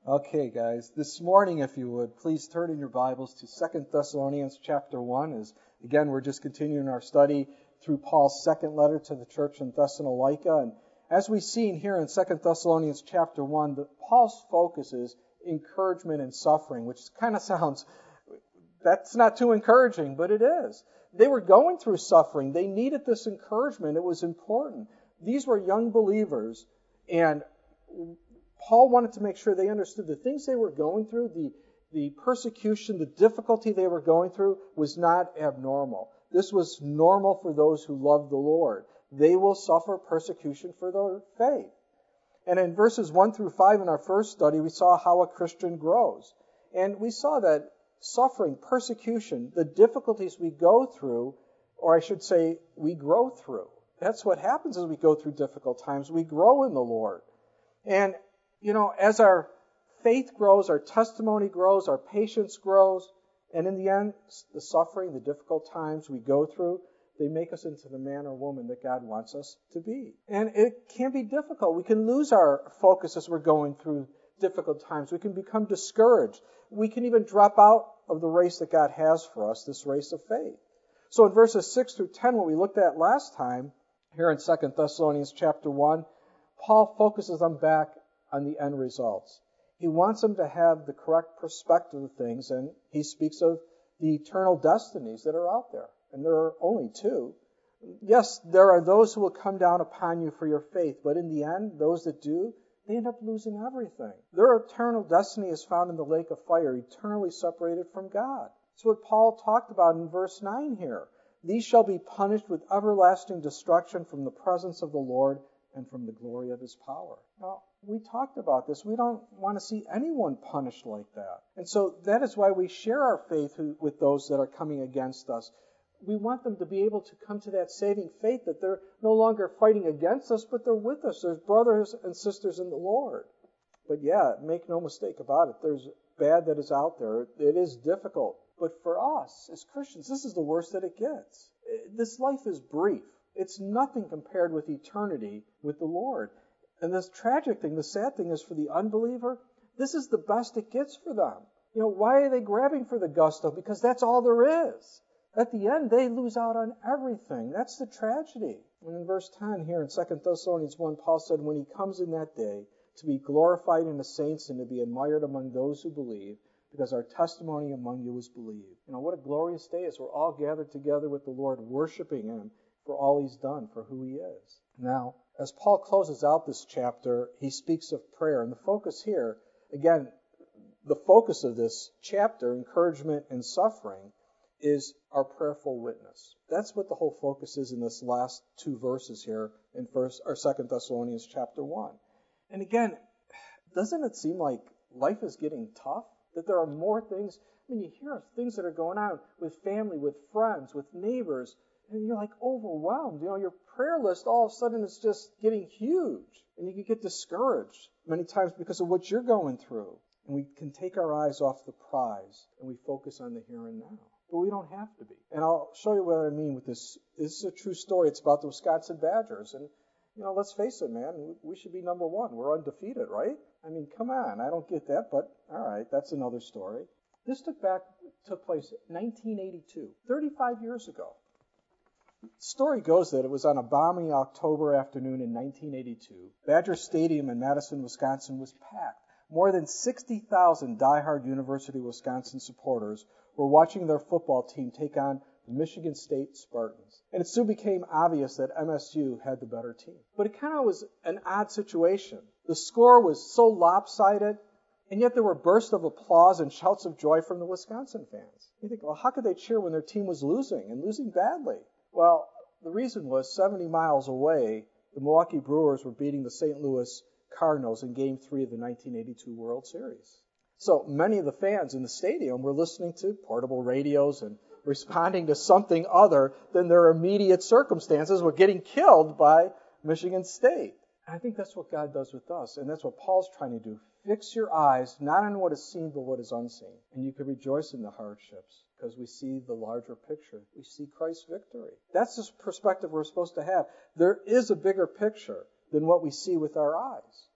Okay, guys, this morning, if you would, please turn in your Bibles to Second Thessalonians chapter 1. As again, we're just continuing our study through Paul's second letter to the church in Thessalonica. And as we've seen here in Second Thessalonians chapter 1, Paul's focus is encouragement in suffering, which kind of sounds, that's not too encouraging, but it is. They were going through suffering. They needed this encouragement. It was important. These were young believers, and Paul wanted to make sure they understood the things they were going through, the persecution, the difficulty they were going through was not abnormal. This was normal for those who love the Lord. They will suffer persecution for their faith. And in verses 1 through 5 in our first study, we saw how a Christian grows. And we saw that suffering, persecution, the difficulties we go through, or I should say, we grow through. That's what happens as we go through difficult times. We grow in the Lord. And as our faith grows, our testimony grows, our patience grows, and in the end, the suffering, the difficult times we go through, they make us into the man or woman that God wants us to be. And it can be difficult. We can lose our focus as we're going through difficult times. We can become discouraged. We can even drop out of the race that God has for us, this race of faith. So in verses 6 through 10, what we looked at last time, here in 2 Thessalonians chapter 1, Paul focuses them back on the end results. He wants them to have the correct perspective of things, and he speaks of the eternal destinies that are out there. And there are only two. Yes, there are those who will come down upon you for your faith, but in the end, those that do, they end up losing everything. Their eternal destiny is found in the lake of fire, eternally separated from God. That's what Paul talked about in verse 9 here. These shall be punished with everlasting destruction from the presence of the Lord and from the glory of his power. Now, we talked about this. We don't want to see anyone punished like that. And so that is why we share our faith with those that are coming against us. We want them to be able to come to that saving faith that they're no longer fighting against us, but they're with us. There's brothers and sisters in the Lord. But yeah, make no mistake about it. There's bad that is out there. It is difficult. But for us, as Christians, this is the worst that it gets. This life is brief. It's nothing compared with eternity with the Lord. And this tragic thing, the sad thing is for the unbeliever, this is the best it gets for them. Why are they grabbing for the gusto? Because that's all there is. At the end, they lose out on everything. That's the tragedy. And in verse 10 here in 2 Thessalonians 1, Paul said, when he comes in that day, to be glorified in the saints and to be admired among those who believe, because our testimony among you is believed. What a glorious day as we're all gathered together with the Lord, worshiping him for all he's done, for who he is. Now, as Paul closes out this chapter, he speaks of prayer. And the focus here, again, the focus of this chapter, encouragement and suffering, is our prayerful witness. That's what the whole focus is in this last two verses here in 2 Thessalonians chapter 1. And again, doesn't it seem like life is getting tough? That there are more things? You hear of things that are going on with family, with friends, with neighbors, and you're like overwhelmed. Your prayer list all of a sudden is just getting huge. And you can get discouraged many times because of what you're going through. And we can take our eyes off the prize and we focus on the here and now. But we don't have to be. And I'll show you what I mean with this. This is a true story. It's about the Wisconsin Badgers. And, let's face it, man. We should be number one. We're undefeated, right? Come on. I don't get that, but all right. That's another story. This took place 1982, 35 years ago. The story goes that it was on a balmy October afternoon in 1982. Badger Stadium in Madison, Wisconsin was packed. More than 60,000 diehard University of Wisconsin supporters were watching their football team take on the Michigan State Spartans. And it soon became obvious that MSU had the better team. But it kind of was an odd situation. The score was so lopsided, and yet there were bursts of applause and shouts of joy from the Wisconsin fans. You think, well, how could they cheer when their team was losing and losing badly? Well, the reason was 70 miles away, the Milwaukee Brewers were beating the St. Louis Cardinals in Game 3 of the 1982 World Series. So many of the fans in the stadium were listening to portable radios and responding to something other than their immediate circumstances were getting killed by Michigan State. I think that's what God does with us, and that's what Paul's trying to do. Fix your eyes not on what is seen, but what is unseen. And you can rejoice in the hardships because we see the larger picture. We see Christ's victory. That's the perspective we're supposed to have. There is a bigger picture than what we see with our eyes.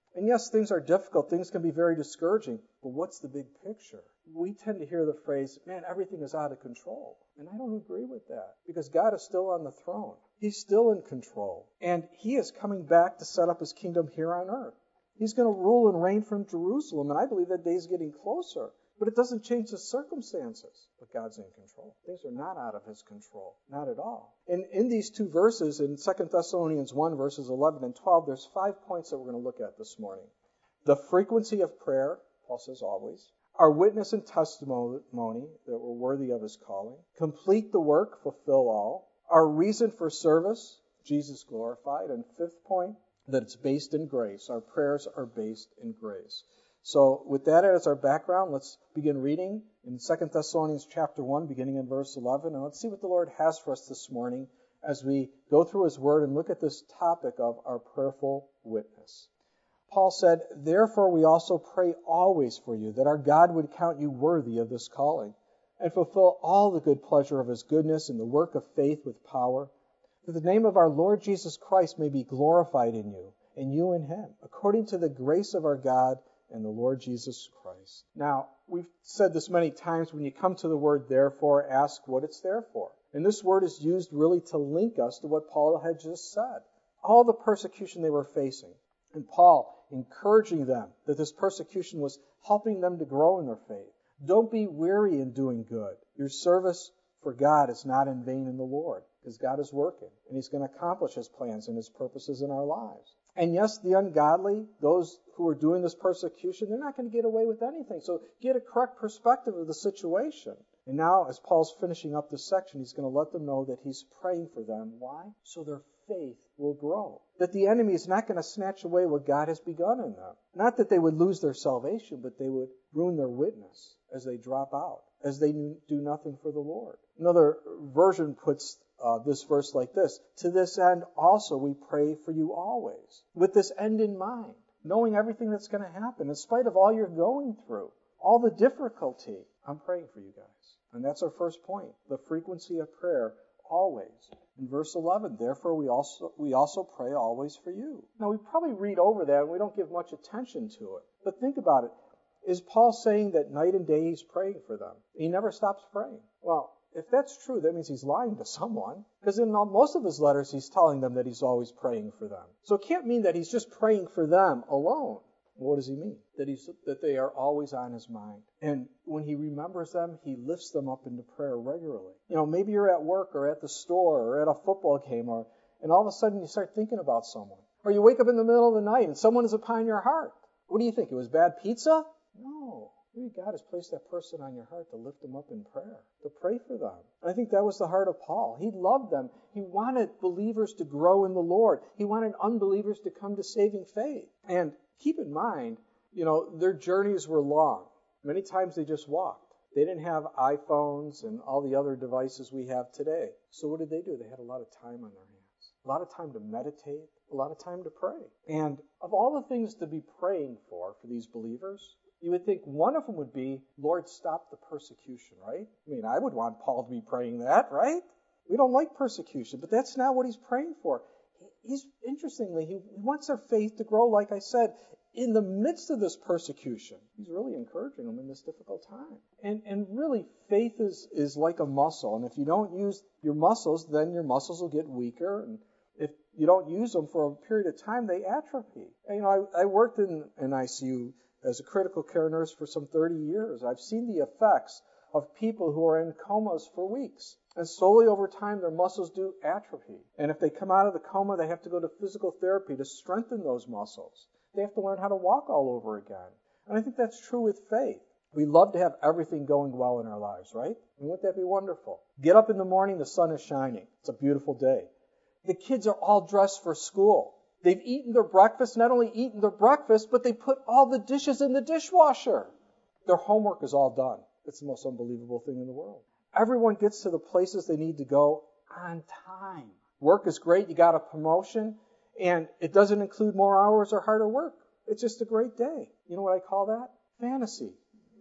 And yes, things are difficult. Things can be very discouraging. But what's the big picture? We tend to hear the phrase, man, everything is out of control. And I don't agree with that, because God is still on the throne. He's still in control. And He is coming back to set up His kingdom here on earth. He's going to rule and reign from Jerusalem. And I believe that day is getting closer. But it doesn't change the circumstances. But God's in control. Things are not out of His control. Not at all. And in these two verses, in 2 Thessalonians 1, verses 11 and 12, there's 5 points that we're going to look at this morning. The frequency of prayer, Paul says always. Our witness and testimony that we're worthy of His calling. Complete the work, fulfill all. Our reason for service, Jesus glorified. And 5th point, that it's based in grace. Our prayers are based in grace. So with that as our background, let's begin reading in 2 Thessalonians chapter 1, beginning in verse 11. And let's see what the Lord has for us this morning as we go through His Word and look at this topic of our prayerful witness. Paul said, "Therefore we also pray always for you, that our God would count you worthy of this calling, and fulfill all the good pleasure of His goodness in the work of faith with power, that the name of our Lord Jesus Christ may be glorified in you, and you in Him, according to the grace of our God and the Lord Jesus Christ." Now, we've said this many times, when you come to the word therefore, ask what it's there for. And this word is used really to link us to what Paul had just said. All the persecution they were facing. And Paul encouraging them that this persecution was helping them to grow in their faith. Don't be weary in doing good. Your service for God is not in vain in the Lord, because God is working, and He's going to accomplish His plans and His purposes in our lives. And yes, the ungodly, those who are doing this persecution, they're not going to get away with anything. So get a correct perspective of the situation. And now, as Paul's finishing up this section, he's going to let them know that he's praying for them. Why? So their faith will grow. That the enemy is not going to snatch away what God has begun in them. Not that they would lose their salvation, but they would ruin their witness as they drop out, as they do nothing for the Lord. Another version puts this verse like this: "To this end also we pray for you always," with this end in mind, knowing everything that's going to happen, in spite of all you're going through, all the difficulty. I'm praying for you guys. And that's our first point, the frequency of prayer always. In verse 11, "Therefore we also pray always for you." Now we probably read over that and we don't give much attention to it. But think about it. Is Paul saying that night and day he's praying for them? He never stops praying. Well, if that's true, that means he's lying to someone. Because in most of his letters, he's telling them that he's always praying for them. So it can't mean that he's just praying for them alone. What does he mean? That they are always on his mind. And when he remembers them, he lifts them up into prayer regularly. You know, maybe you're at work or at the store or at a football game, and all of a sudden you start thinking about someone. Or you wake up in the middle of the night and someone is upon your heart. What do you think? It was bad pizza? No. Maybe God has placed that person on your heart to lift them up in prayer, to pray for them. I think that was the heart of Paul. He loved them. He wanted believers to grow in the Lord. He wanted unbelievers to come to saving faith. And keep in mind, their journeys were long. Many times they just walked. They didn't have iPhones and all the other devices we have today. So what did they do? They had a lot of time on their hands, a lot of time to meditate, a lot of time to pray. And of all the things to be praying for these believers, you would think one of them would be, Lord, stop the persecution, right? I mean, I would want Paul to be praying that, right? We don't like persecution, but that's not what he's praying for. Interestingly, he wants their faith to grow, like I said, in the midst of this persecution. He's really encouraging them in this difficult time. And really, faith is like a muscle. And if you don't use your muscles, then your muscles will get weaker. And if you don't use them for a period of time, they atrophy. And, I worked in an ICU as a critical care nurse for some 30 years. I've seen the effects of people who are in comas for weeks. And slowly over time, their muscles do atrophy. And if they come out of the coma, they have to go to physical therapy to strengthen those muscles. They have to learn how to walk all over again. And I think that's true with faith. We love to have everything going well in our lives, right? And wouldn't that be wonderful? Get up in the morning, the sun is shining. It's a beautiful day. The kids are all dressed for school. They've eaten their breakfast, not only eaten their breakfast, but they put all the dishes in the dishwasher. Their homework is all done. It's the most unbelievable thing in the world. Everyone gets to the places they need to go on time. Work is great. You got a promotion, and it doesn't include more hours or harder work. It's just a great day. You know what I call that? Fantasy.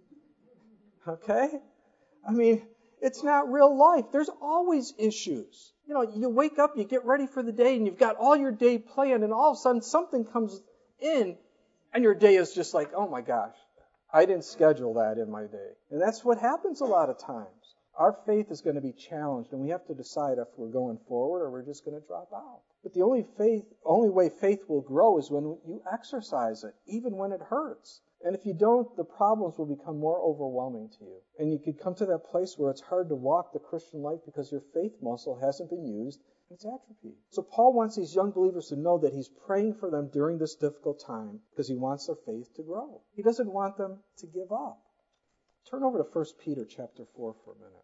Okay? I mean, it's not real life. There's always issues. You wake up, you get ready for the day, and you've got all your day planned, and all of a sudden something comes in, And your day is just like, oh my gosh, I didn't schedule that in my day. And that's what happens a lot of times. Our faith is going to be challenged, and we have to decide if we're going forward or we're just going to drop out. But the only way faith will grow is when you exercise it, even when it hurts. And if you don't, the problems will become more overwhelming to you. And you could come to that place where it's hard to walk the Christian life because your faith muscle hasn't been used and it's atrophied. So Paul wants these young believers to know that he's praying for them during this difficult time because he wants their faith to grow. He doesn't want them to give up. Turn over to 1 Peter chapter 4 for a minute.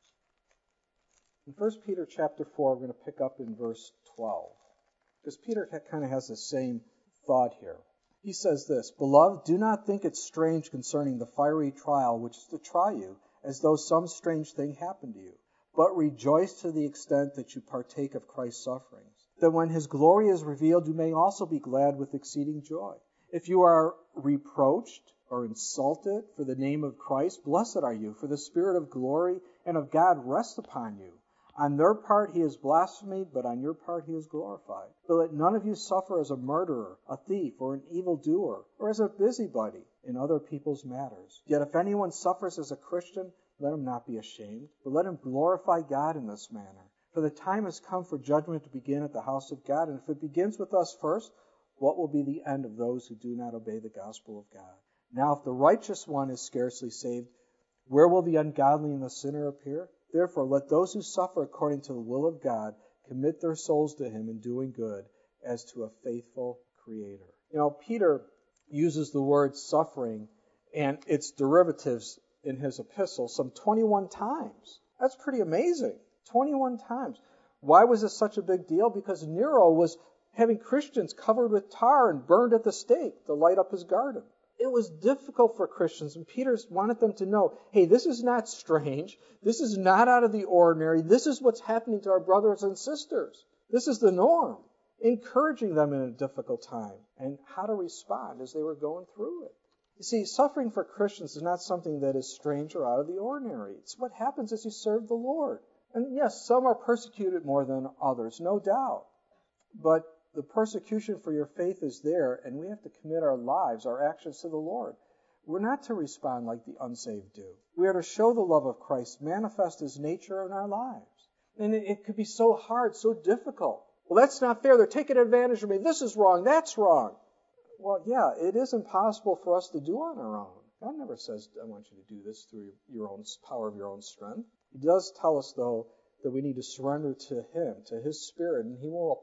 In 1 Peter chapter 4, we're going to pick up in verse 12. Because Peter kind of has the same thought here. He says this, "Beloved, do not think it strange concerning the fiery trial which is to try you, as though some strange thing happened to you. But rejoice to the extent that you partake of Christ's sufferings, that when his glory is revealed, you may also be glad with exceeding joy. If you are reproached or insulted for the name of Christ, blessed are you, for the Spirit of glory and of God rests upon you. On their part he is blasphemed, but on your part he is glorified. But let none of you suffer as a murderer, a thief, or an evildoer, or as a busybody in other people's matters. Yet if anyone suffers as a Christian, let him not be ashamed, but let him glorify God in this manner. For the time has come for judgment to begin at the house of God, and if it begins with us first, what will be the end of those who do not obey the gospel of God? Now if the righteous one is scarcely saved, where will the ungodly and the sinner appear? Therefore, let those who suffer according to the will of God commit their souls to him in doing good as to a faithful Creator." You know, Peter uses the word suffering and its derivatives in his epistle some 21 times. That's pretty amazing. 21 times. Why was this such a big deal? Because Nero was having Christians covered with tar and burned at the stake to light up his garden. It was difficult for Christians, and Peter wanted them to know, hey, this is not strange. This is not out of the ordinary. This is what's happening to our brothers and sisters. This is the norm. Encouraging them in a difficult time and how to respond as they were going through it. You see, suffering for Christians is not something that is strange or out of the ordinary. It's what happens as you serve the Lord. And yes, some are persecuted more than others, no doubt. But the persecution for your faith is there, and we have to commit our lives, our actions to the Lord. We're not to respond like the unsaved do. We are to show the love of Christ, manifest his nature in our lives. And it could be so hard, so difficult. Well, that's not fair. They're taking advantage of me. This is wrong. That's wrong. Well, yeah, it is impossible for us to do on our own. God never says, I want you to do this through your own power of your own strength. He does tell us, though, that we need to surrender to him, to his Spirit, and he will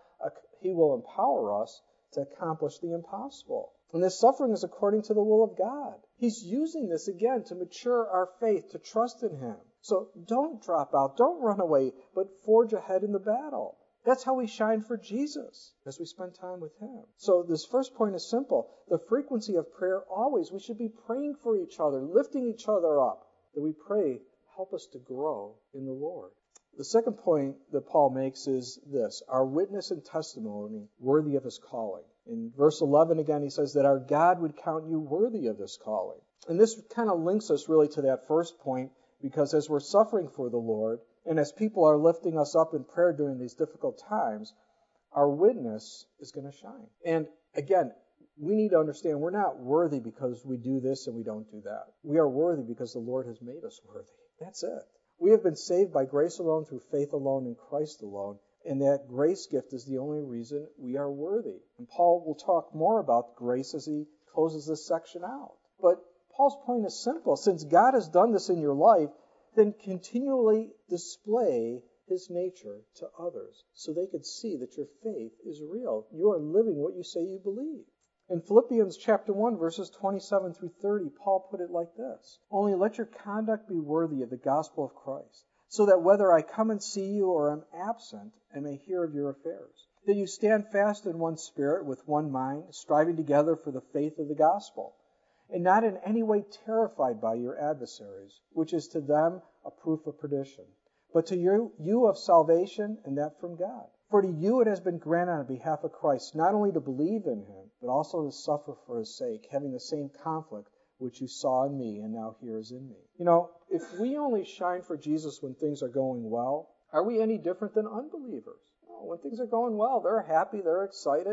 empower us to accomplish the impossible. And this suffering is according to the will of God. He's using this again to mature our faith, to trust in him. So don't drop out, don't run away, but forge ahead in the battle. That's how we shine for Jesus, as we spend time with him. So this first point is simple. The frequency of prayer always. We should be praying for each other, lifting each other up. That we pray, help us to grow in the Lord. The second point that Paul makes is this: our witness and testimony worthy of his calling. In verse 11 again, he says that our God would count you worthy of this calling. And this kind of links us really to that first point, because as we're suffering for the Lord, and as people are lifting us up in prayer during these difficult times, our witness is going to shine. And again, we need to understand we're not worthy because we do this and we don't do that. We are worthy because the Lord has made us worthy. That's it. We have been saved by grace alone, through faith alone, in Christ alone. And that grace gift is the only reason we are worthy. And Paul will talk more about grace as he closes this section out. But Paul's point is simple. Since God has done this in your life, then continually display his nature to others so they could see that your faith is real. You are living what you say you believe. In Philippians chapter 1, verses 27 through 30, Paul put it like this: "Only let your conduct be worthy of the gospel of Christ, so that whether I come and see you or am absent, I may hear of your affairs. That you stand fast in one spirit, with one mind, striving together for the faith of the gospel, and not in any way terrified by your adversaries, which is to them a proof of perdition, but to you of salvation, and that from God. For to you it has been granted on behalf of Christ not only to believe in him, but also to suffer for his sake, having the same conflict which you saw in me and now hear is in me." You know, if we only shine for Jesus when things are going well, are we any different than unbelievers? No, when things are going well, they're happy, they're excited.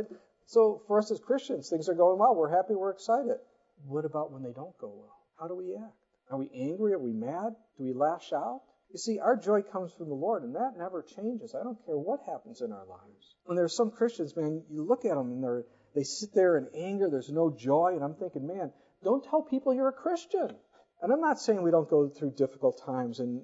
So for us as Christians, things are going well. We're happy. We're excited. What about when they don't go well? How do we act? Are we angry? Are we mad? Do we lash out? You see, our joy comes from the Lord, and that never changes. I don't care what happens in our lives. When there's some Christians, man, you look at them, and they sit there in anger. There's no joy. And I'm thinking, man, don't tell people you're a Christian. And I'm not saying we don't go through difficult times and,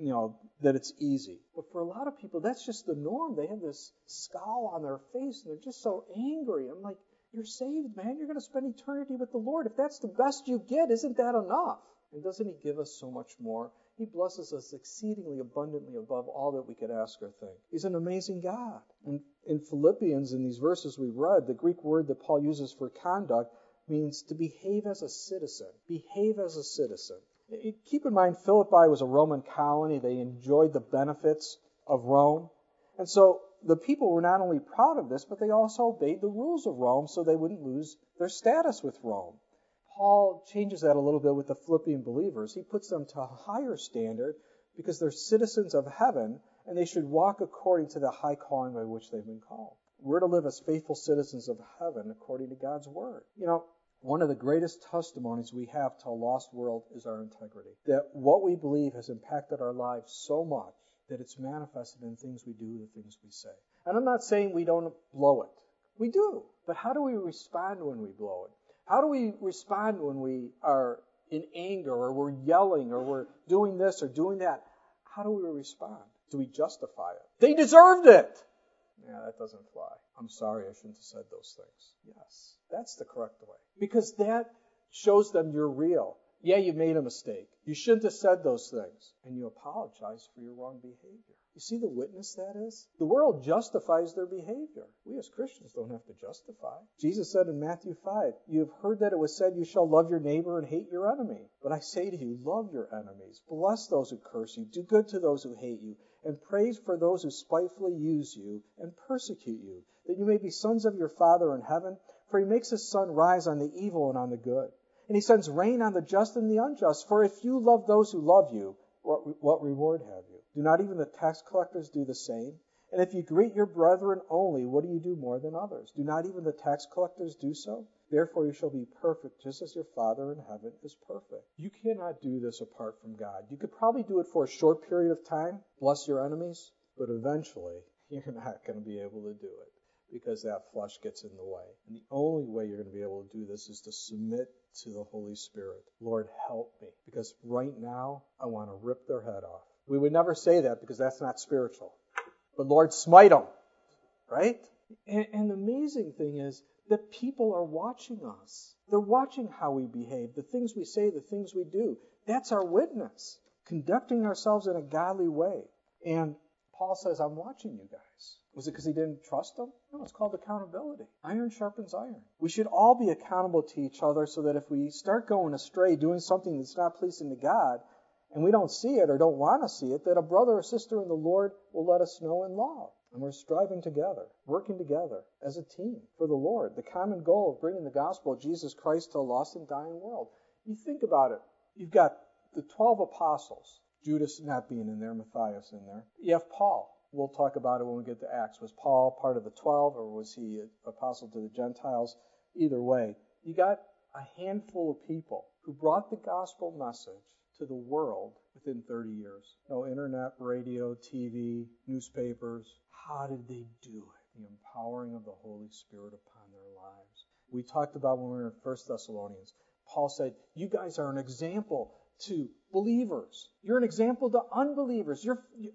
that it's easy. But for a lot of people, that's just the norm. They have this scowl on their face, and they're just so angry. I'm like, you're saved, man. You're going to spend eternity with the Lord. If that's the best you get, isn't that enough? And doesn't He give us so much more? He blesses us exceedingly abundantly above all that we could ask or think. He's an amazing God. And in Philippians, in these verses we read, the Greek word that Paul uses for conduct means to behave as a citizen. Behave as a citizen. Keep in mind, Philippi was a Roman colony. They enjoyed the benefits of Rome. And so the people were not only proud of this, but they also obeyed the rules of Rome so they wouldn't lose their status with Rome. Paul changes that a little bit with the Philippian believers. He puts them to a higher standard because they're citizens of heaven and they should walk according to the high calling by which they've been called. We're to live as faithful citizens of heaven according to God's word. One of the greatest testimonies we have to a lost world is our integrity. That what we believe has impacted our lives so much that it's manifested in things we do, the things we say. And I'm not saying we don't blow it. We do. But how do we respond when we blow it? How do we respond when we are in anger or we're yelling or we're doing this or doing that? How do we respond? Do we justify it? They deserved it! Yeah, that doesn't fly. I'm sorry, I shouldn't have said those things. Yes, that's the correct way. Because that shows them you're real. Yeah, you made a mistake. You shouldn't have said those things. And you apologize for your wrong behavior. You see the witness that is? The world justifies their behavior. We as Christians don't have to justify. Jesus said in Matthew 5, you have heard that it was said you shall love your neighbor and hate your enemy. But I say to you, love your enemies. Bless those who curse you. Do good to those who hate you. And praise for those who spitefully use you and persecute you, that you may be sons of your Father in heaven. For He makes His sun rise on the evil and on the good. And He sends rain on the just and the unjust. For if you love those who love you, what reward have you? Do not even the tax collectors do the same? And if you greet your brethren only, what do you do more than others? Do not even the tax collectors do so? Therefore you shall be perfect, just as your Father in heaven is perfect. You cannot do this apart from God. You could probably do it for a short period of time, bless your enemies, but eventually you're not going to be able to do it because that flesh gets in the way. And the only way you're going to be able to do this is to submit to the Holy Spirit. Lord, help me, because right now I want to rip their head off. We would never say that because that's not spiritual. But Lord, smite them, right? And the amazing thing is that people are watching us. They're watching how we behave, the things we say, the things we do. That's our witness, conducting ourselves in a godly way. And Paul says, I'm watching you guys. Was it because he didn't trust them? No, it's called accountability. Iron sharpens iron. We should all be accountable to each other so that if we start going astray, doing something that's not pleasing to God, and we don't see it or don't want to see it, that a brother or sister in the Lord will let us know in love. And we're striving together, working together as a team for the Lord. The common goal of bringing the gospel of Jesus Christ to a lost and dying world. You think about it. You've got the 12 apostles. Judas not being in there, Matthias in there. You have Paul. We'll talk about it when we get to Acts. Was Paul part of the 12 or was he an apostle to the Gentiles? Either way, you got a handful of people who brought the gospel message to the world within 30 years. No internet, radio, TV, newspapers. How did they do it? The empowering of the Holy Spirit upon their lives. We talked about when we were in 1 Thessalonians. Paul said, you guys are an example to believers. You're an example to unbelievers.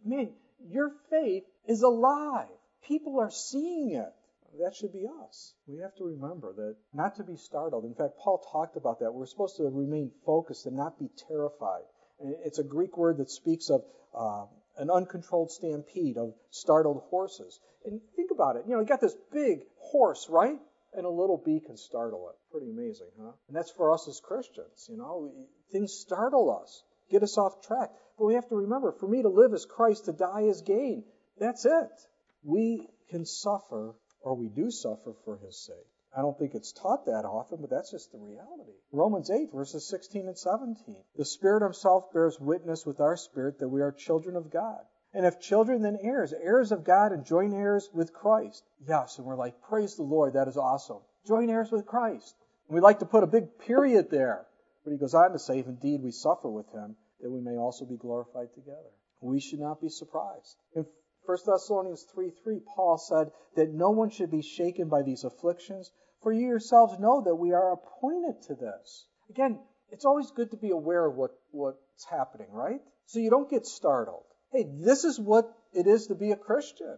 Your faith is alive. People are seeing it. That should be us. We have to remember that not to be startled. In fact, Paul talked about that. We're supposed to remain focused and not be terrified. And it's a Greek word that speaks of an uncontrolled stampede of startled horses. And think about it. You got this big horse, right? And a little bee can startle it. Pretty amazing, huh? And that's for us as Christians. Things startle us, get us off track. But we have to remember, for me to live is Christ, to die is gain. That's it. We can suffer, or we do suffer for His sake. I don't think it's taught that often, but that's just the reality. Romans 8, verses 16 and 17. The Spirit Himself bears witness with our spirit that we are children of God. And if children, then heirs, heirs of God and joint heirs with Christ. Yes, and we're like, praise the Lord, that is awesome. Joint heirs with Christ. And we'd like to put a big period there. But he goes on to say, if indeed we suffer with him, that we may also be glorified together. We should not be surprised. In 1 Thessalonians 3:3, Paul said that no one should be shaken by these afflictions, for you yourselves know that we are appointed to this. Again, it's always good to be aware of what's happening, right? So you don't get startled. Hey, this is what it is to be a Christian.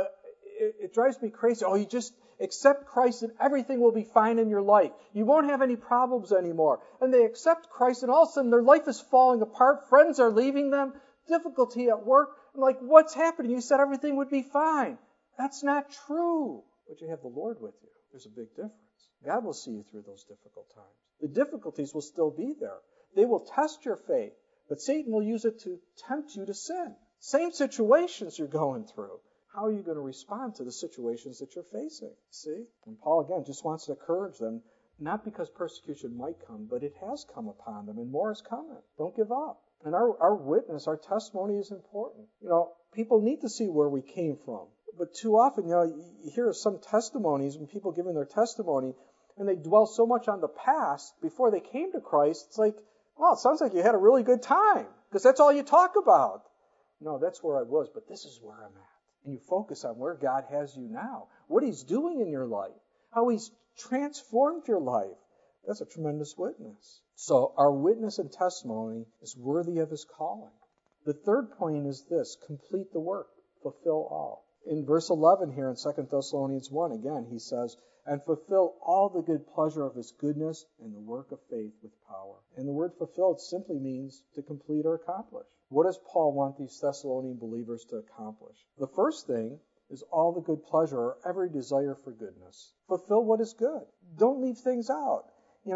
It drives me crazy. Oh, you just accept Christ and everything will be fine in your life. You won't have any problems anymore. And they accept Christ and all of a sudden their life is falling apart. Friends are leaving them. Difficulty at work. I'm like, what's happening? You said everything would be fine. That's not true. But you have the Lord with you. There's a big difference. God will see you through those difficult times. The difficulties will still be there. They will test your faith. But Satan will use it to tempt you to sin. Same situations you're going through. How are you going to respond to the situations that you're facing? See? And Paul, again, just wants to encourage them, not because persecution might come, but it has come upon them, and more is coming. Don't give up. And our witness, our testimony is important. People need to see where we came from. But too often, you hear some testimonies, when people giving their testimony, and they dwell so much on the past before they came to Christ, it's like, well, it sounds like you had a really good time, because that's all you talk about. No, that's where I was, but this is where I'm at. And you focus on where God has you now, what He's doing in your life, how He's transformed your life. That's a tremendous witness. So our witness and testimony is worthy of His calling. The third point is this: complete the work, fulfill all. In verse 11 here in 2 Thessalonians 1, again, he says, and fulfill all the good pleasure of His goodness and the work of faith with power. And the word fulfilled simply means to complete or accomplish. What does Paul want these Thessalonian believers to accomplish? The first thing is all the good pleasure or every desire for goodness. Fulfill what is good. Don't leave things out.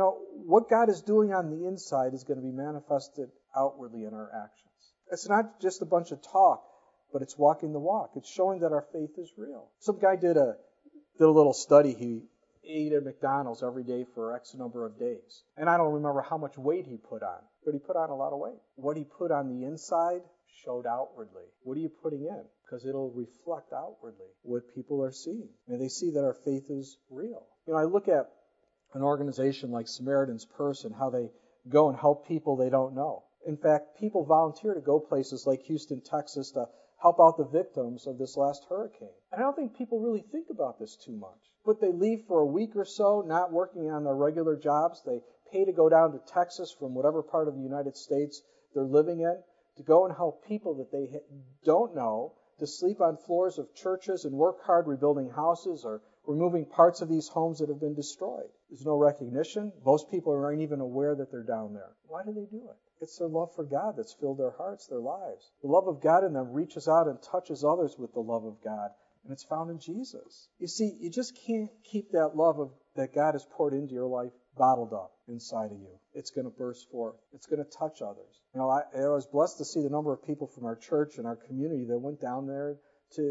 What God is doing on the inside is going to be manifested outwardly in our actions. It's not just a bunch of talk, but it's walking the walk. It's showing that our faith is real. Some guy did a little study. He ate at McDonald's every day for X number of days. And I don't remember how much weight he put on, but he put on a lot of weight. What he put on the inside showed outwardly. What are you putting in? Because it'll reflect outwardly what people are seeing. And they see that our faith is real. I look at an organization like Samaritan's Purse and how they go and help people they don't know. In fact, people volunteer to go places like Houston, Texas to help out the victims of this last hurricane. And I don't think people really think about this too much. But they leave for a week or so, not working on their regular jobs. They pay to go down to Texas from whatever part of the United States they're living in to go and help people that they don't know, to sleep on floors of churches and work hard rebuilding houses or removing parts of these homes that have been destroyed. There's no recognition. Most people aren't even aware that they're down there. Why do they do it? It's their love for God that's filled their hearts, their lives. The love of God in them reaches out and touches others with the love of God, and it's found in Jesus. You see, you just can't keep that love that God has poured into your life bottled up inside of you. It's going to burst forth. It's going to touch others. I was blessed to see the number of people from our church and our community that went down there to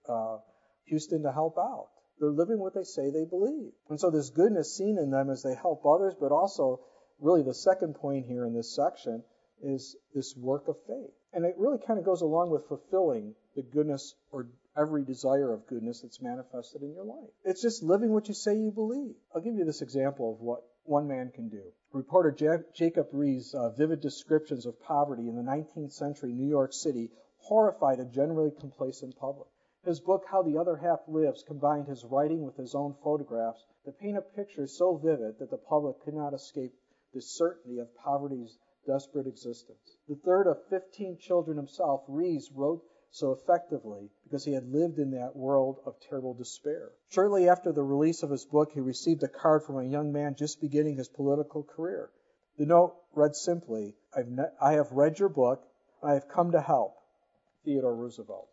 Houston to help out. They're living what they say they believe. And so there's goodness seen in them as they help others, but also really the second point here in this section is this work of faith. And it really kind of goes along with fulfilling the goodness or every desire of goodness that's manifested in your life. It's just living what you say you believe. I'll give you this example of what one man can do. Reporter Jacob Rees' vivid descriptions of poverty in the 19th century New York City horrified a generally complacent public. His book, How the Other Half Lives, combined his writing with his own photographs to paint a picture so vivid that the public could not escape the certainty of poverty's desperate existence. The third of 15 children himself, Rees wrote so effectively because he had lived in that world of terrible despair. Shortly after the release of his book, he received a card from a young man just beginning his political career. The note read simply, I have read your book. I have come to help. Theodore Roosevelt.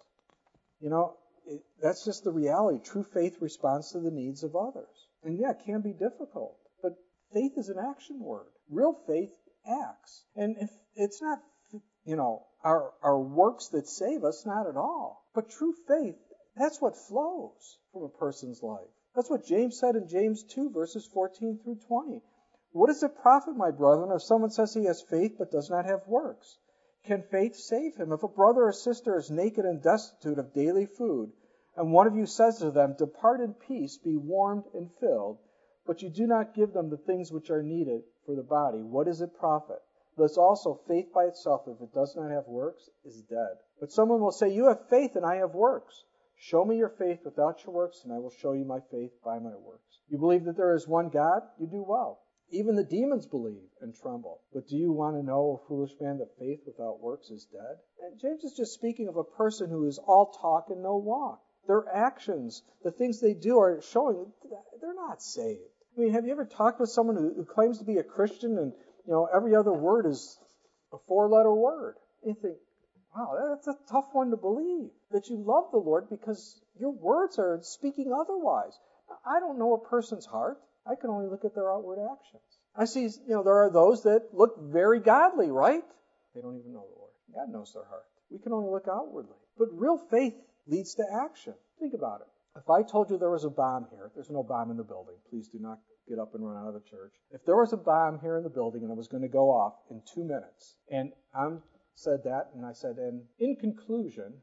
That's just the reality. True faith responds to the needs of others. And yeah, it can be difficult, but faith is an action word. Real faith acts. And if it's not, our works that save us, not at all. But true faith, that's what flows from a person's life. That's what James said in James 2, verses 14 through 20. What does it profit, my brethren, if someone says he has faith but does not have works? Can faith save him? If a brother or sister is naked and destitute of daily food, and one of you says to them, depart in peace, be warmed and filled, but you do not give them the things which are needed for the body, what does it profit? Thus also faith by itself, if it does not have works, is dead. But someone will say, you have faith and I have works. Show me your faith without your works, and I will show you my faith by my works. You believe that there is one God? You do well. Even the demons believe and tremble. But do you want to know, O foolish man, that faith without works is dead? And James is just speaking of a person who is all talk and no walk. Their actions, the things they do, are showing they're not saved. I mean, have you ever talked with someone who claims to be a Christian and, every other word is a 4-letter word? You think, wow, that's a tough one to believe, that you love the Lord because your words are speaking otherwise. I don't know a person's heart. I can only look at their outward actions. I see, there are those that look very godly, right? They don't even know the Lord. God knows their heart. We can only look outwardly. But real faith leads to action. Think about it. If I told you there was a bomb here, there's no bomb in the building. Please do not get up and run out of the church. If there was a bomb here in the building and it was going to go off in 2 minutes, and I said that, and I said, and in conclusion,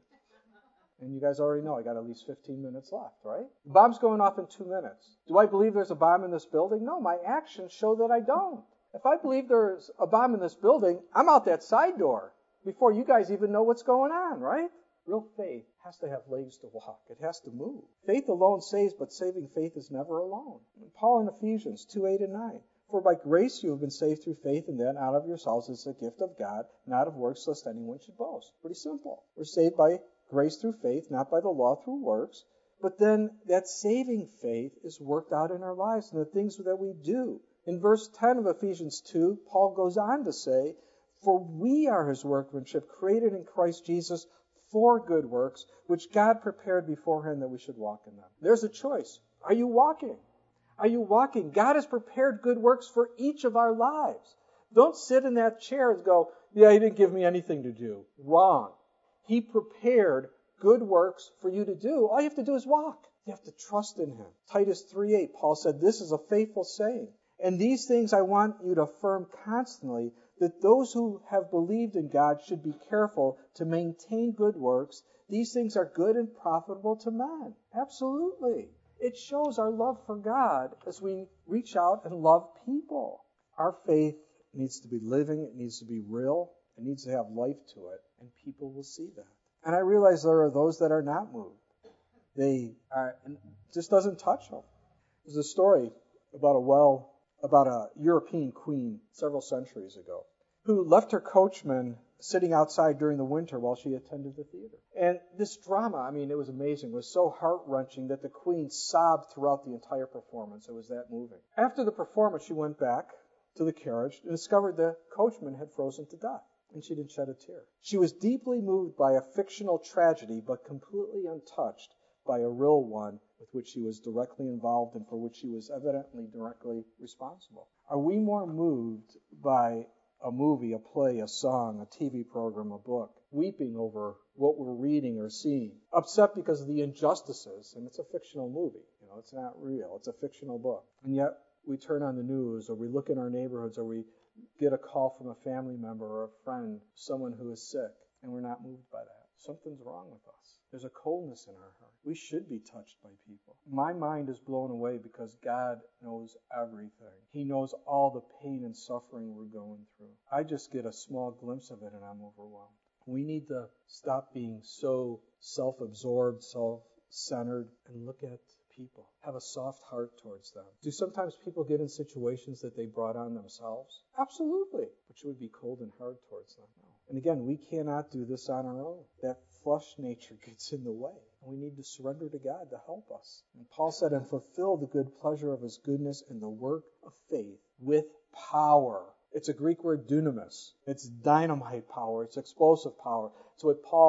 and you guys already know I got at least 15 minutes left, right? The bomb's going off in 2 minutes. Do I believe there's a bomb in this building? No, my actions show that I don't. If I believe there's a bomb in this building, I'm out that side door before you guys even know what's going on, right? Real faith has to have legs to walk. It has to move. Faith alone saves, but saving faith is never alone. Paul in Ephesians 2:8 and 9. For by grace you have been saved through faith, and that not of yourselves is a gift of God, not of works, lest anyone should boast. Pretty simple. We're saved by grace through faith, not by the law through works. But then that saving faith is worked out in our lives and the things that we do. In verse 10 of Ephesians 2, Paul goes on to say, for we are his workmanship, created in Christ Jesus for good works, which God prepared beforehand that we should walk in them. There's a choice. Are you walking? Are you walking? God has prepared good works for each of our lives. Don't sit in that chair and go, yeah, he didn't give me anything to do. Wrong. He prepared good works for you to do. All you have to do is walk. You have to trust in him. Titus 3:8, Paul said, this is a faithful saying. And these things I want you to affirm constantly, that those who have believed in God should be careful to maintain good works. These things are good and profitable to men. Absolutely. It shows our love for God as we reach out and love people. Our faith needs to be living. It needs to be real. It needs to have life to it. And people will see that. And I realize there are those that are not moved. It just doesn't touch them. There's a story about a European queen several centuries ago who left her coachman sitting outside during the winter while she attended the theater. And this drama, it was amazing. It was so heart-wrenching that the queen sobbed throughout the entire performance. It was that moving. After the performance, she went back to the carriage and discovered the coachman had frozen to death. And she didn't shed a tear. She was deeply moved by a fictional tragedy, but completely untouched by a real one with which she was directly involved and for which she was evidently directly responsible. Are we more moved by a movie, a play, a song, a TV program, a book, weeping over what we're reading or seeing, upset because of the injustices, and it's a fictional movie, it's not real, it's a fictional book, and yet we turn on the news or we look in our neighborhoods or we get a call from a family member or a friend, someone who is sick, and we're not moved by that. Something's wrong with us. There's a coldness in our heart. We should be touched by people. My mind is blown away because God knows everything. He knows all the pain and suffering we're going through. I just get a small glimpse of it and I'm overwhelmed. We need to stop being so self-absorbed, self-centered, and look at people. Have a soft heart towards them. Do sometimes people get in situations that they brought on themselves? Absolutely. But should we be cold and hard towards them? No. And again, we cannot do this on our own. That flesh nature gets in the way. And we need to surrender to God to help us. And Paul said, and fulfill the good pleasure of his goodness in the work of faith with power. It's a Greek word, dunamis. It's dynamite power. It's explosive power. It's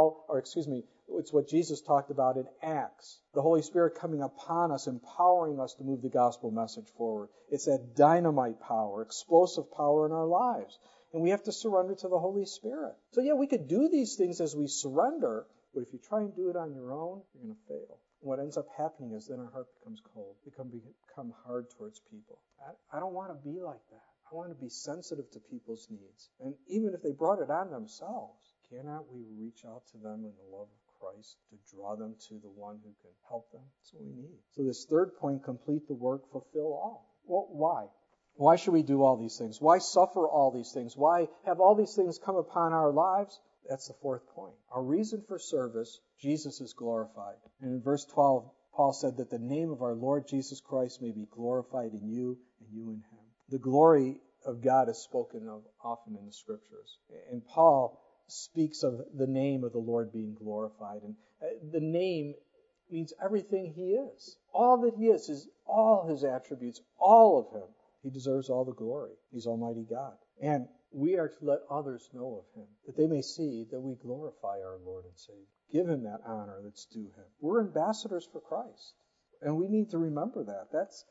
it's what Jesus talked about in Acts. The Holy Spirit coming upon us, empowering us to move the gospel message forward. It's that dynamite power, explosive power in our lives. And we have to surrender to the Holy Spirit. So yeah, we could do these things as we surrender, but if you try and do it on your own, you're going to fail. And what ends up happening is then our heart becomes cold. We become hard towards people. I don't want to be like that. I want to be sensitive to people's needs. And even if they brought it on themselves, cannot we reach out to them in the love of Christ to draw them to the one who can help them? That's what we need. So this third point, complete the work, fulfill all. Well, why? Why should we do all these things? Why suffer all these things? Why have all these things come upon our lives? That's the fourth point. Our reason for service, Jesus is glorified. And in verse 12, Paul said that the name of our Lord Jesus Christ may be glorified in you and you in him. The glory of God is spoken of often in the Scriptures. And Paul speaks of the name of the Lord being glorified. And the name means everything he is. All that he is all his attributes, all of him. He deserves all the glory. He's Almighty God. And we are to let others know of him, that they may see that we glorify our Lord and Savior. Give him that honor that's due him. We're ambassadors for Christ, and we need to remember that.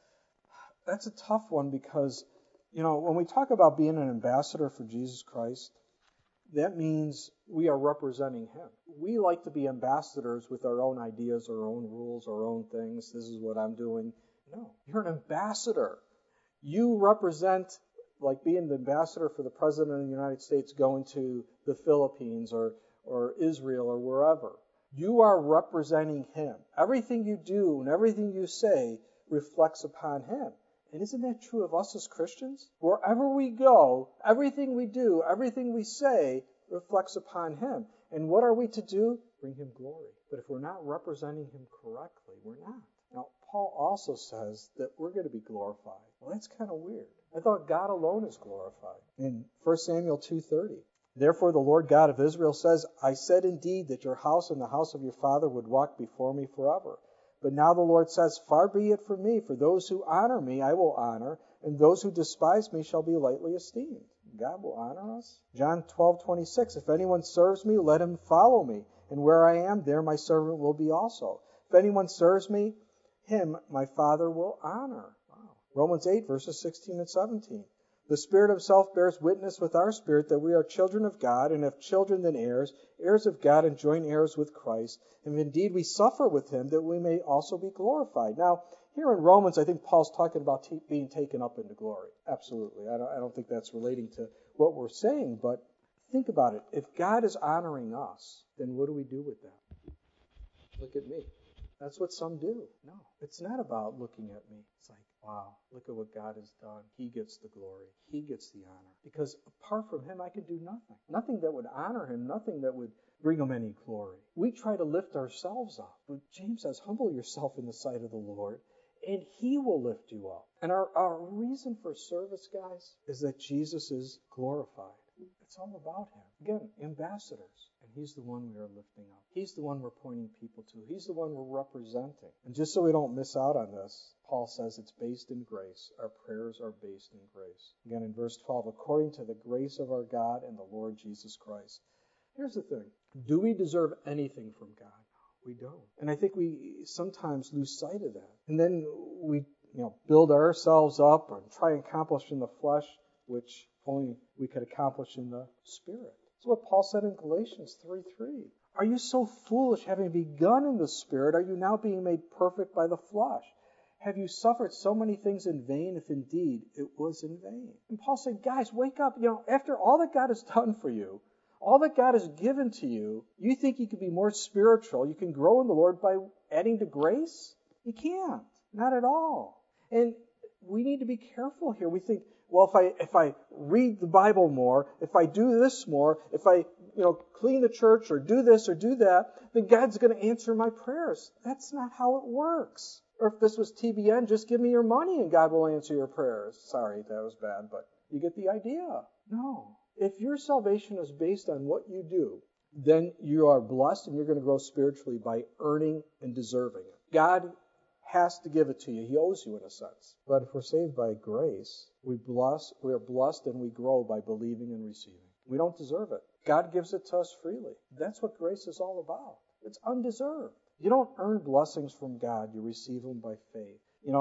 That's a tough one because, when we talk about being an ambassador for Jesus Christ, that means we are representing him. We like to be ambassadors with our own ideas, our own rules, our own things. This is what I'm doing. No, you're an ambassador. You represent, like being the ambassador for the President of the United States going to the Philippines or Israel or wherever. You are representing him. Everything you do and everything you say reflects upon him. And isn't that true of us as Christians? Wherever we go, everything we do, everything we say reflects upon him. And what are we to do? Bring him glory. But if we're not representing him correctly, we're not. Now, Paul also says that we're going to be glorified. Well, that's kind of weird. I thought God alone is glorified. In 1 Samuel 2:30, therefore the Lord God of Israel says, I said indeed that your house and the house of your father would walk before me forever. But now the Lord says, far be it from me, for those who honor me I will honor, and those who despise me shall be lightly esteemed. God will honor us. John 12:26, if anyone serves me, let him follow me, and where I am, there my servant will be also. If anyone serves me, him my Father will honor. Wow. Romans 8, verses 16 and 17. The Spirit himself bears witness with our spirit that we are children of God, and if children then heirs, heirs of God and joint heirs with Christ. And indeed we suffer with him that we may also be glorified. Now, here in Romans, I think Paul's talking about being taken up into glory. Absolutely. I don't think that's relating to what we're saying, but think about it. If God is honoring us, then what do we do with that? Look at me. That's what some do. No, it's not about looking at me. It's like, wow, look at what God has done. He gets the glory. He gets the honor. Because apart from him, I could do nothing. Nothing that would honor him. Nothing that would bring him any glory. We try to lift ourselves up. But James says, humble yourself in the sight of the Lord, and he will lift you up. And our reason for service, guys, is that Jesus is glorified. It's all about him. Again, ambassadors. And he's the one we are lifting up. He's the one we're pointing people to. He's the one we're representing. And just so we don't miss out on this, Paul says it's based in grace. Our prayers are based in grace. Again, in verse 12, according to the grace of our God and the Lord Jesus Christ. Here's the thing. Do we deserve anything from God? We don't. And I think we sometimes lose sight of that. And then we build ourselves up and try and accomplish in the flesh, which only we could accomplish in the Spirit. That's what Paul said in Galatians 3:3. Are you so foolish, having begun in the Spirit, are you now being made perfect by the flesh? Have you suffered so many things in vain, if indeed it was in vain? And Paul said, guys, wake up. After all that God has done for you, all that God has given to you, you think you can be more spiritual, you can grow in the Lord by adding to grace? You can't. Not at all. And we need to be careful here. We think, well, if I read the Bible more, if I do this more, if I clean the church or do this or do that, then God's going to answer my prayers. That's not how it works. Or if this was TBN, just give me your money and God will answer your prayers. Sorry, that was bad, but you get the idea. No. If your salvation is based on what you do, then you are blessed and you're going to grow spiritually by earning and deserving it. God has to give it to you. He owes you in a sense. But if we're saved by grace, we are blessed and we grow by believing and receiving. We don't deserve it. God gives it to us freely. That's what grace is all about. It's undeserved. You don't earn blessings from God. You receive them by faith.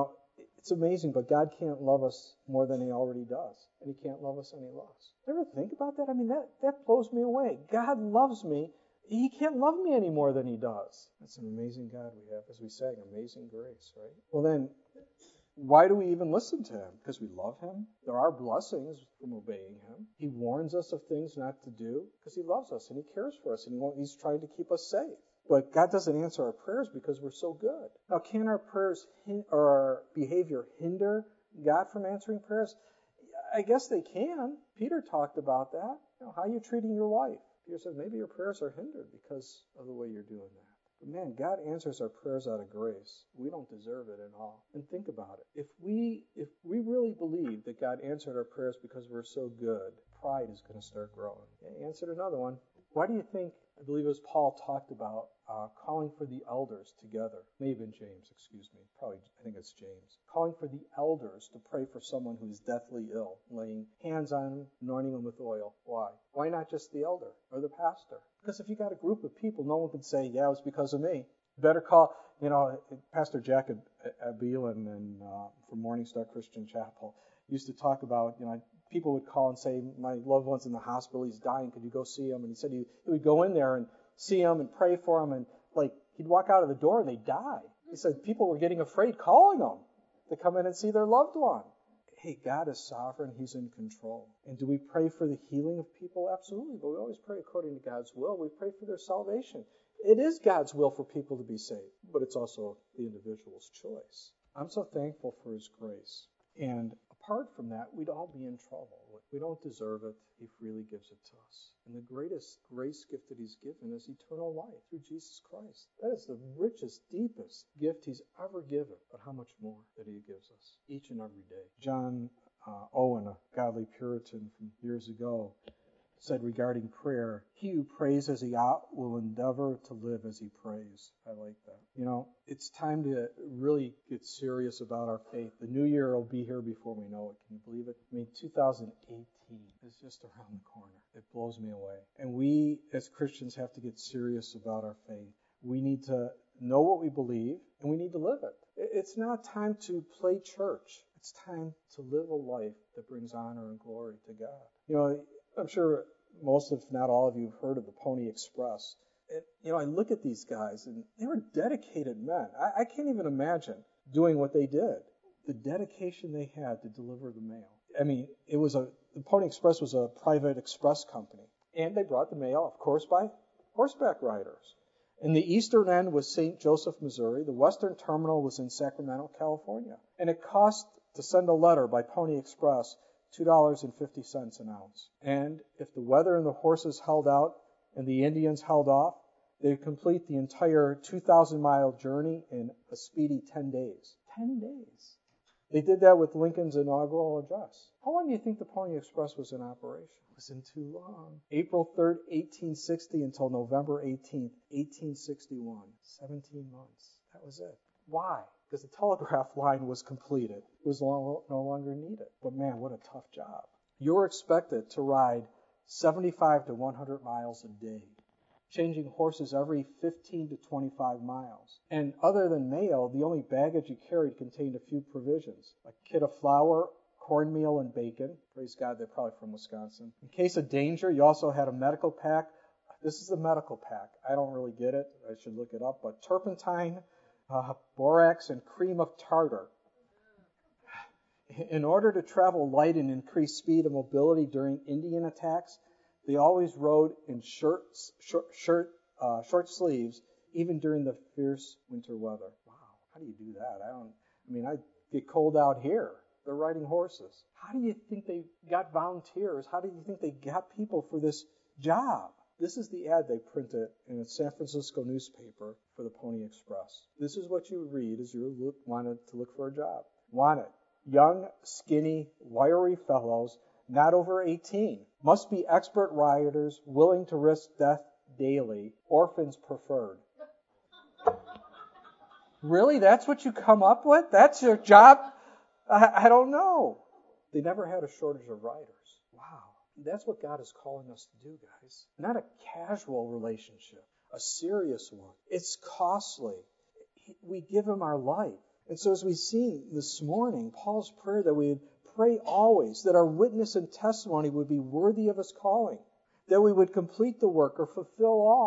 It's amazing, but God can't love us more than he already does. And he can't love us any less. Ever think about that? I mean, that blows me away. God loves me. He can't love me any more than he does. That's an amazing God we have, as we sang, amazing grace, right? Well then, Why do we even listen to him? Because we love him. There are blessings from obeying him. He warns us of things not to do because he loves us and he cares for us and he's trying to keep us safe. But God doesn't answer our prayers because we're so good. Now, can our prayers or our behavior hinder God from answering prayers? I guess they can. Peter talked about that. How are you treating your wife? Peter said, maybe your prayers are hindered because of the way you're doing that. But man, God answers our prayers out of grace. We don't deserve it at all. And think about it. If we really believe that God answered our prayers because we're so good, pride is going to start growing. He answered another one. Why do you think, I believe it was Paul talked about calling for the elders together? May have been James, excuse me. I think it's James. Calling for the elders to pray for someone who's deathly ill, laying hands on him, anointing him with oil. Why? Why not just the elder or the pastor? Because if you got a group of people, no one can say, yeah, it was because of me. Better call, Pastor Jack Abilene from Morning Star Christian Chapel used to talk about, people would call and say, my loved one's in the hospital, he's dying, could you go see him? And he said he would go in there and see him and pray for him, and he'd walk out of the door and they'd die. He said people were getting afraid calling him to come in and see their loved one. Hey, God is sovereign, he's in control. And do we pray for the healing of people? Absolutely, but we always pray according to God's will. We pray for their salvation. It is God's will for people to be saved, but it's also the individual's choice. I'm so thankful for his grace. And apart from that, we'd all be in trouble. We don't deserve it. He freely gives it to us. And the greatest grace gift that he's given is eternal life through Jesus Christ. That is the richest, deepest gift he's ever given. But how much more that he gives us each and every day. John Owen, a godly Puritan from years ago, said regarding prayer, he who prays as he ought will endeavor to live as he prays. I like that. It's time to really get serious about our faith. The new year will be here before we know it. Can you believe it? 2018 is just around the corner. It blows me away. And we, as Christians, have to get serious about our faith. We need to know what we believe, and we need to live it. It's not time to play church. It's time to live a life that brings honor and glory to God. I'm sure most, if not all of you, have heard of the Pony Express. And, I look at these guys, and they were dedicated men. I can't even imagine doing what they did. The dedication they had to deliver the mail. The Pony Express was a private express company. And they brought the mail, of course, by horseback riders. And the eastern end was St. Joseph, Missouri. The western terminal was in Sacramento, California. And it cost to send a letter by Pony Express $2.50 an ounce. And if the weather and the horses held out and the Indians held off, they'd complete the entire 2,000-mile journey in a speedy 10 days. 10 days. They did that with Lincoln's inaugural address. How long do you think the Pony Express was in operation? It wasn't too long. April 3rd, 1860 until November 18th, 1861. 17 months. That was it. Why? Because the telegraph line was completed. It was no longer needed. But man, what a tough job. You're expected to ride 75 to 100 miles a day, changing horses every 15 to 25 miles. And other than mail, the only baggage you carried contained a few provisions, a kit of flour, cornmeal, and bacon. Praise God, they're probably from Wisconsin. In case of danger, you also had a medical pack. This is the medical pack. I don't really get it. I should look it up. But turpentine, borax, and cream of tartar. In order to travel light and increase speed and mobility during Indian attacks, they always rode in short sleeves, even during the fierce winter weather. Wow, how do you do that? I get cold out here. They're riding horses. How do you think they got volunteers? How do you think they got people for this job? This is the ad they printed in a San Francisco newspaper for the Pony Express. This is what you would read as you wanted to look for a job. Wanted. Young, skinny, wiry fellows, not over 18. Must be expert riders, willing to risk death daily. Orphans preferred. Really? That's what you come up with? That's your job? I don't know. They never had a shortage of riders. Wow. That's what God is calling us to do, guys. Not a casual relationship, a serious one. It's costly. We give him our life. And so as we've seen this morning, Paul's prayer that we would pray always, that our witness and testimony would be worthy of his calling, that we would complete the work or fulfill all.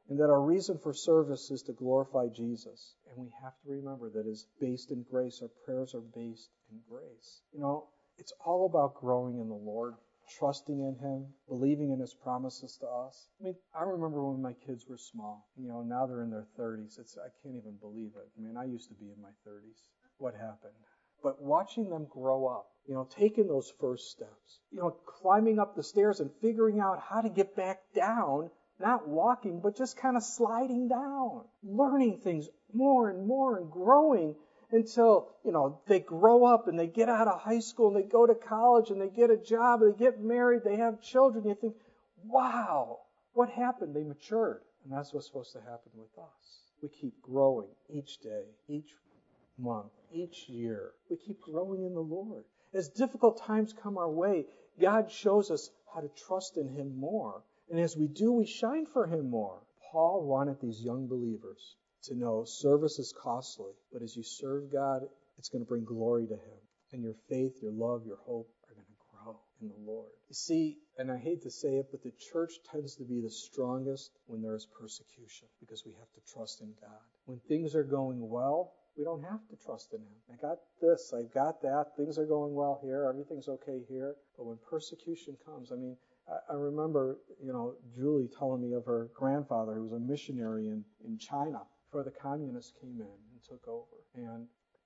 and that our reason for service is to glorify Jesus. And we have to remember that it's based in grace. Our prayers are based in grace. It's all about growing in the Lord, trusting in Him, believing in His promises to us. I remember when my kids were small. Now they're in their 30s. I can't even believe it. I used to be in my 30s. What happened? But watching them grow up, taking those first steps, climbing up the stairs and figuring out how to get back down, not walking, but just kind of sliding down, learning things more and more and growing until, they grow up and they get out of high school and they go to college and they get a job, they get married, they have children. You think, wow, what happened? They matured. And that's what's supposed to happen with us. We keep growing each day, each month, each year. We keep growing in the Lord. As difficult times come our way, God shows us how to trust in Him more. And as we do, we shine for Him more. Paul wanted these young believers to know service is costly, but as you serve God, it's going to bring glory to Him. And your faith, your love, your hope are going to grow in the Lord. You see, and I hate to say it, but the church tends to be the strongest when there is persecution because we have to trust in God. When things are going well, we don't have to trust in Him. I got this, I got that, things are going well here, everything's okay here. But when persecution comes, I remember, Julie telling me of her grandfather who was a missionary in China before the communists came in and took over. And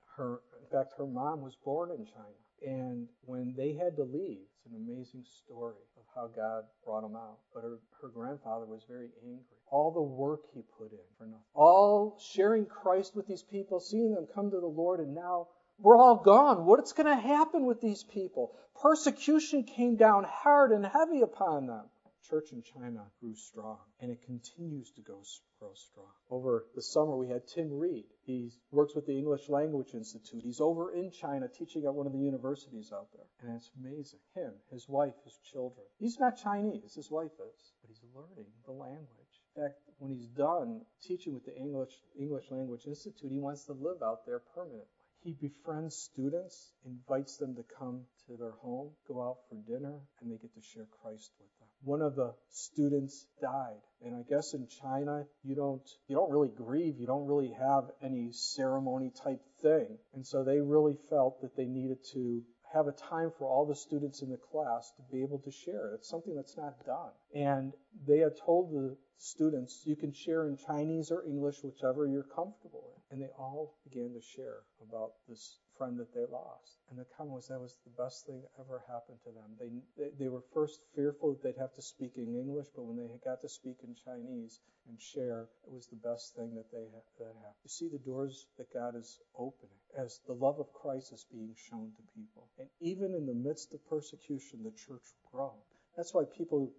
in fact, her mom was born in China. And when they had to leave, it's an amazing story of how God brought them out. But her grandfather was very angry. All the work he put in for nothing. All sharing Christ with these people, seeing them come to the Lord, and now we're all gone. What's going to happen with these people? Persecution came down hard and heavy upon them. Church in China grew strong, and it continues to grow strong. Over the summer, we had Tim Reed. He works with the English Language Institute. He's over in China teaching at one of the universities out there, and it's amazing. Him, his wife, his children. He's not Chinese, his wife is, but he's learning the language. In fact, when he's done teaching with the English Language Institute, he wants to live out there permanently. He befriends students, invites them to come to their home, go out for dinner, and they get to share Christ with them. One of the students died, and I guess in China you don't really grieve, you don't really have any ceremony type thing, and so they really felt that they needed to have a time for all the students in the class to be able to share. It's something that's not done. And they had told the students, you can share in Chinese or English, whichever you're comfortable in. And they all began to share about this friend that they lost. And the comment was that was the best thing that ever happened to them. They were first fearful that they'd have to speak in English, but when they got to speak in Chinese and share, it was the best thing that happened. You see the doors that God is opening as the love of Christ is being shown to people. And even in the midst of persecution, the church will grow. That's why people,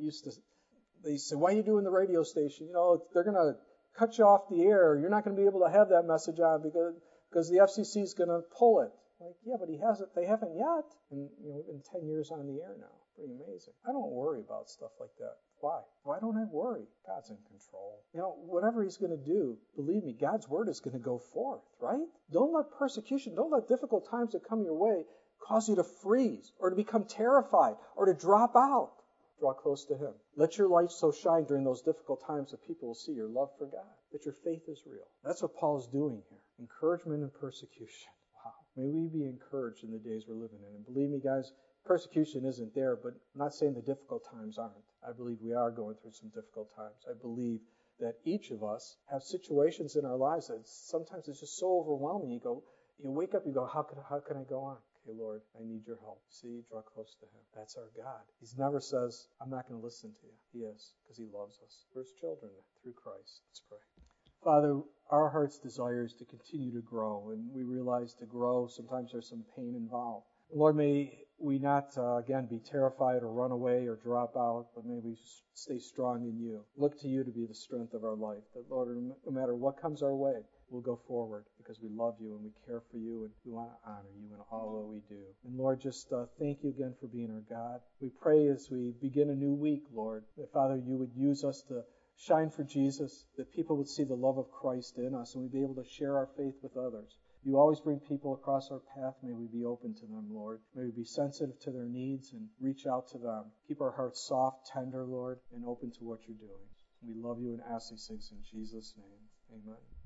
they say, why are you doing the radio station? They're going to cut you off the air. You're not going to be able to have that message on because the FCC is going to pull it. Like, yeah, but they haven't yet. And, we've been 10 years on the air now. Pretty amazing. I don't worry about stuff like that. Why? Why don't I worry? God's in control. Whatever He's going to do, believe me, God's word is going to go forth, right? Don't let persecution, don't let difficult times that come your way cause you to freeze or to become terrified or to drop out. Draw close to Him. Let your light so shine during those difficult times that people will see your love for God, that your faith is real. That's what Paul is doing here. Encouragement and persecution. Wow. May we be encouraged in the days we're living in. And believe me, guys, persecution isn't there, but I'm not saying the difficult times aren't. I believe we are going through some difficult times. I believe that each of us have situations in our lives that sometimes it's just so overwhelming. You wake up, you go, how can I go on? Okay, Lord, I need your help. See, draw close to Him. That's our God. He never says, I'm not going to listen to you. He is, because He loves us. We're His children through Christ. Let's pray. Father, our heart's desire is to continue to grow, and we realize to grow, sometimes there's some pain involved. Lord, may we not, again, be terrified or run away or drop out, but may we stay strong in you. Look to you to be the strength of our life. That, Lord, no matter what comes our way, we'll go forward because we love you and we care for you and we want to honor you in all that we do. And Lord, just thank you again for being our God. We pray as we begin a new week, Lord, that, Father, you would use us to shine for Jesus, that people would see the love of Christ in us and we'd be able to share our faith with others. You always bring people across our path. May we be open to them, Lord. May we be sensitive to their needs and reach out to them. Keep our hearts soft, tender, Lord, and open to what you're doing. We love you and ask these things in Jesus' name. Amen.